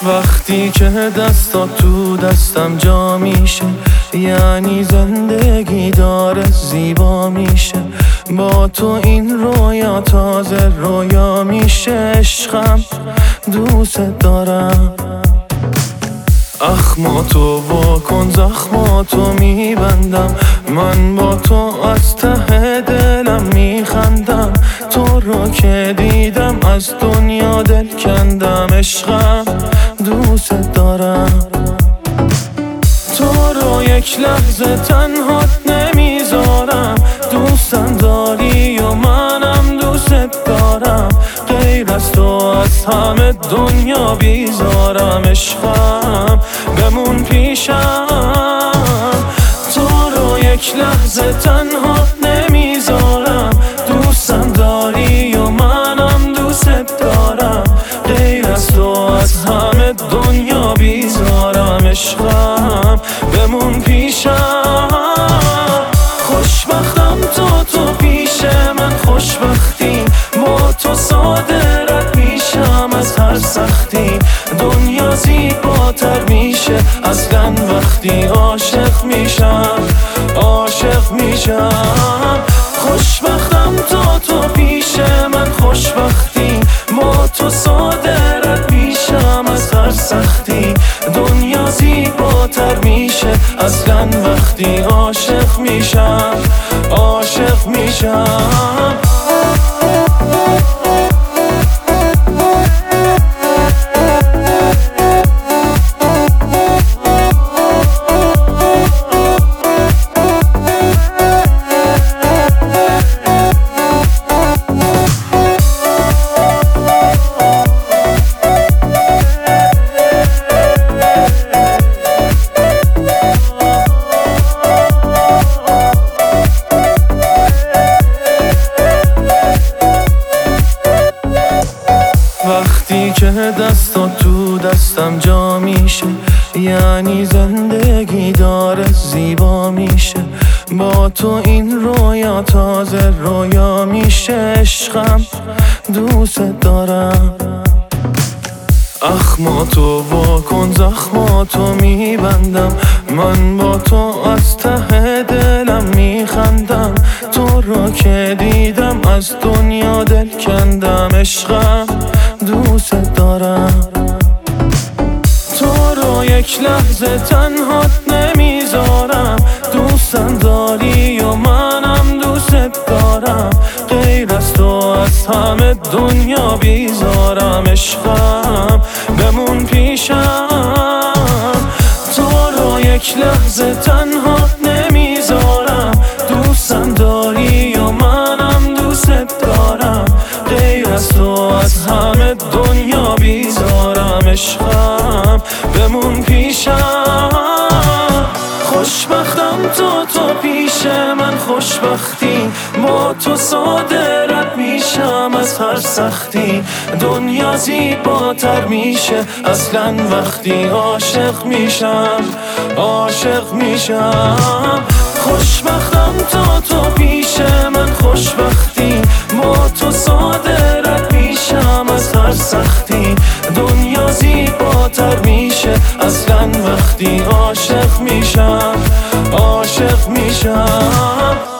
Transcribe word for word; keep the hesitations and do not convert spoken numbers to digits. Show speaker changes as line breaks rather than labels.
وقتی که دستا تو دستم جا میشه، یعنی زندگی داره زیبا میشه. با تو این رویا تازه رویا میشه. عشقم دوست دارم. اخماتو واکن زخماتو میبندم، من با تو از ته دلم میخندم. تو رو که دیدم از دنیا دل کندم. عشقم دوست دارم. تو رو یک لحظه تنهات نمیذارم. دوستم داری و منم دوست دارم. غیر از تو از همه دنیا بیزارم. عشقم بمون پیشم. تو رو یک لحظه تنهات نمیذارم. دوستم داری و منم دوست دارم. غیر از تو از همه دنیا بیزارم. عشقم بمون پیشم. خوشبختم تو تو پیش من خوشبختی. با تو صادرت میشم از هر سختی. دنیا زیباتر میشه اصلا وقتی عاشق میشم. عاشق میشم. خوشبختم تو تو پیش من خوشبختی. با تو صادرت میشم از هر سختی. دنیا زیباتر میشه اصلا وقتی عاشق میشم. عاشق میشم. وقتی که دستا تو دستم جا میشه، یعنی زندگی داره زیبا میشه. با تو این رویا تازه رویا میشه. عشقم دوست دارم. اخماتو واکن زخماتو میبندم، من با تو از ته دلم میخندم. تو رو که دیدم از دنیا دل کندم. عشقم دوست دارم. تو رو یک لحظه تنهات نمیذارم. دوستم داری و منم دوست دارم. غیر از تو از همه دنیا بیزارم. عشقم بمون پیشم. تو رو یک لحظه تنهات نمیذارم. دوستم داری و منم دوست دارم. غیر از تو از همه دنیا بیزارم. عشقم بمون پیشم. خوشبختم تو تو پیش من خوشبختی. با تو صادرت میشم از هر سختی. دنیا زیباتر میشه اصلا وقتی عاشق میشم. عاشق میشم. خوشبختم تو تو پیش من خوشبختی. با تو صادرت میشم از هر سختی. دنیا زیباتر میشه اصلا وقتی عاشق میشم. عاشق میشم.